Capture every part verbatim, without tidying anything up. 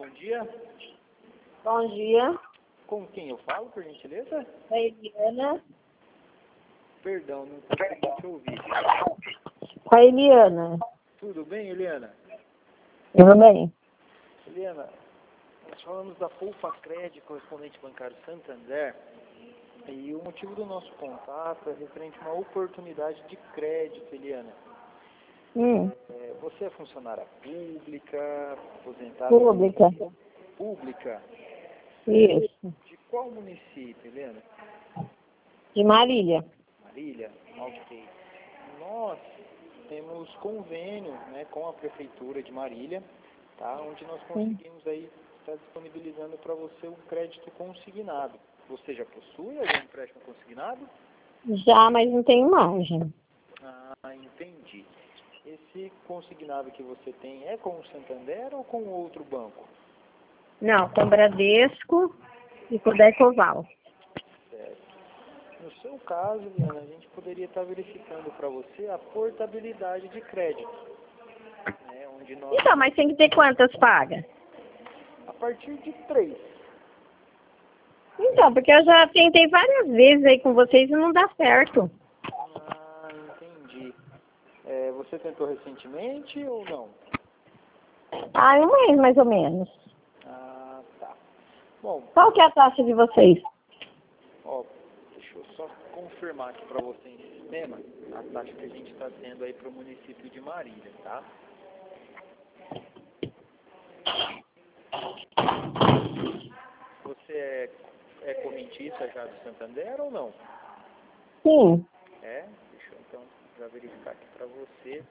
bom dia. Bom dia. Com quem eu falo, por gentileza? A Eliana. Perdão, não consegui te ouvir. Com a Eliana. Tudo bem, Eliana? Tudo bem. Eliana, nós falamos da Poupa Cred, correspondente bancário Santander, e o motivo do nosso contato é referente a uma oportunidade de crédito, Eliana. Hum. É, você é funcionária pública, aposentada? Pública. Pública? Isso. De qual município, Eliana? De Marília. Marília? Ok. Nós temos convênio, né, com a Prefeitura de Marília, tá, onde nós conseguimos aí estar disponibilizando para você o crédito consignado. Você já possui algum empréstimo consignado? Já, mas não tem margem. Ah, entendi. Esse consignado que você tem é com o Santander ou com outro banco? Não, com Bradesco e com Decoval. Certo. No seu caso, Liana, a gente poderia estar verificando para você a portabilidade de crédito, né, onde nós, Então, mas tem que ter quantas pagas? a partir de três. Então, porque eu já tentei várias vezes aí com vocês e não dá certo. Ah, entendi. É, você tentou recentemente ou não? Ah, um mês mais ou menos. Ah, tá. Bom, Qual que é a taxa de vocês? ó, deixa eu só confirmar aqui para você em sistema a taxa que a gente está tendo aí para o município de Marília, tá? Você é, é correntista já do Santander ou não? Sim. É? Deixa eu então já verificar aqui para você.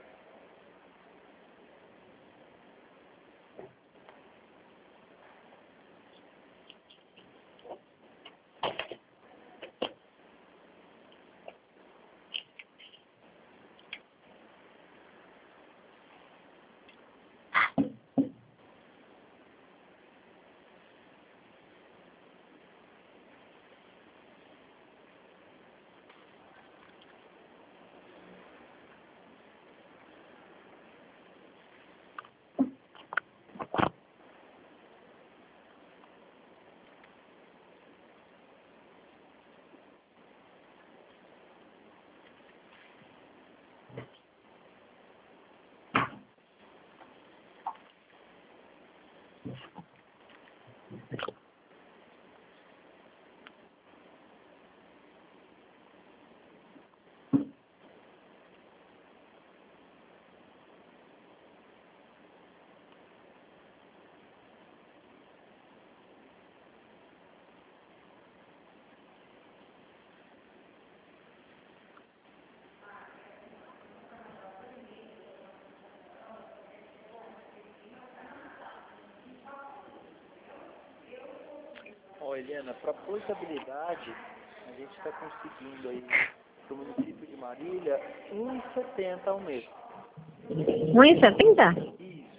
Ó, Helena, para portabilidade, a gente está conseguindo aí para o município de Marília um real e setenta ao mês. um e setenta? Isso.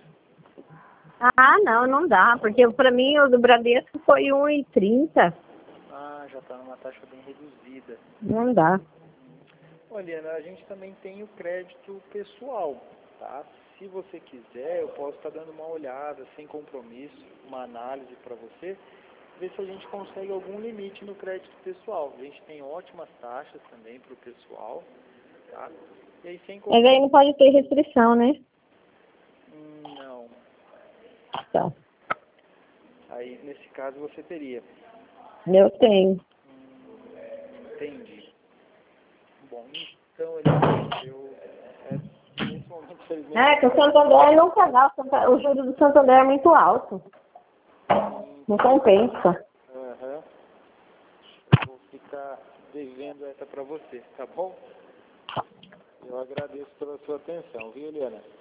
Ah, não, não dá, porque para mim o do Bradesco foi um e trinta. Ah, já está numa taxa bem reduzida. Não dá. Olha, Helena, a gente também tem o crédito pessoal, tá? Se você quiser, eu posso estar dando uma olhada, sem compromisso, uma análise para você, ver se a gente consegue algum limite no crédito pessoal. A gente tem ótimas taxas também para o pessoal, tá? E aí, sem Mas compromisso... aí não pode ter restrição, né? Hum, não. Tá. Aí, nesse caso, você teria. Eu tenho. Hum, entendi. Bom, então, Helena, eu... É, nesse momento, infelizmente... É, que o Santander não pagar. O, Santa- o juro do Santander é muito alto. Não compensa. Aham. Eu vou ficar devendo essa para você, tá bom? Eu agradeço pela sua atenção, viu, Eliana?